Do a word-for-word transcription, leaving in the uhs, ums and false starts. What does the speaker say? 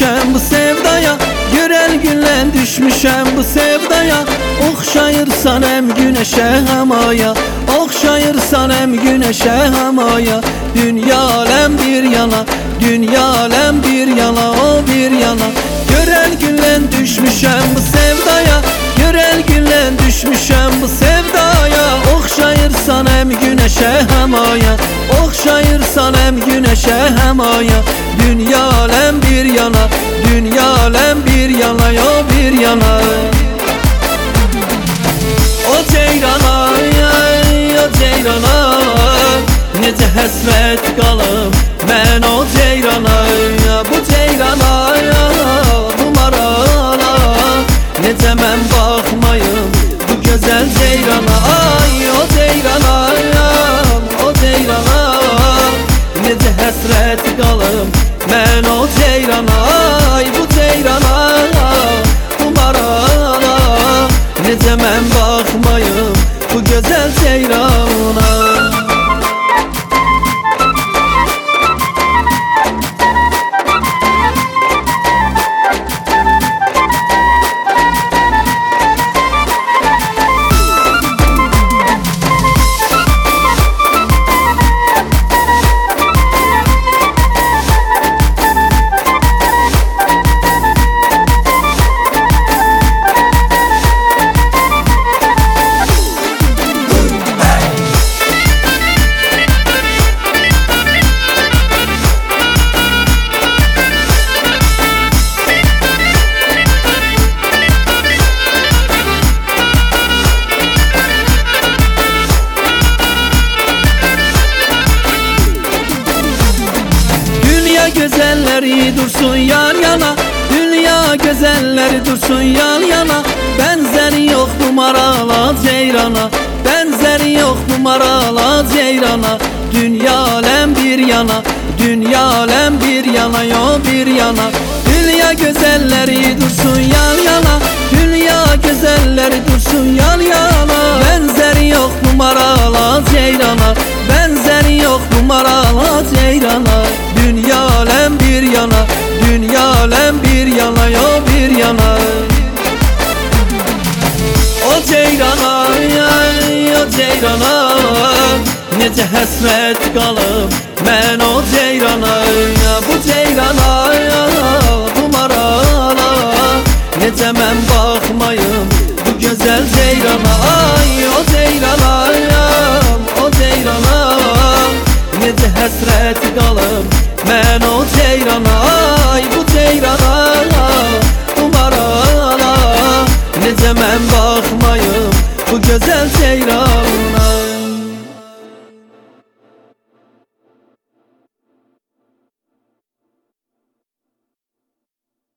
düşmüşəm bu sevdaya, görəl gülən düşmüşəm bu sevdaya. Oxşayırsan həm günəşə həm aya, oxşayırsan həm günəşə həm aya. Dünya aləm bir yana, dünya aləm bir yana, o bir yana. Görəl gülən düşmüşəm bu sevdaya, görəl gülən düşmüşəm bu sevdaya. Oxşayırsan həm günəşə həm aya, oxşayırsan həm günəşə həm aya. Dünya aləm bir yana, dünya aləm bir yana, yo bir yana. O ceyrana, o ceyrana, necə həsrət qalım mən o ceyrana. Bu ceyrana, bu marana, necə mən baxmayım bu gözəl ceyrana. Ay o ceyrana, o ceyrana, necə həsrət qalım mən o ceyrana. Ay bu ceyrana, bu marana, necə mən baxmayım bu gözəl ceyrana. Güzelleri dursun yan yana, dünya güzelleri dursun yan yana. Benzeri yok bu marala ceyrana, benzeri yok bu marala ceyrana. Dünya alem bir yana, dünya alem bir yana, yo bir yana. Dünya güzelleri dursun yan yana, dünya güzelleri dursun yan yana. Benzeri yok bu marala ceyrana, benzeri yok bu marala ceyrana. Dünya alem bir yana, dünya alem bir yana, yo bir yana. O ceyrana, o ceyrana, necə həsrət qalım mən o ceyrana. Bu ceyrana, bu marana, necə mən baxmayım bu gözəl ceyrana.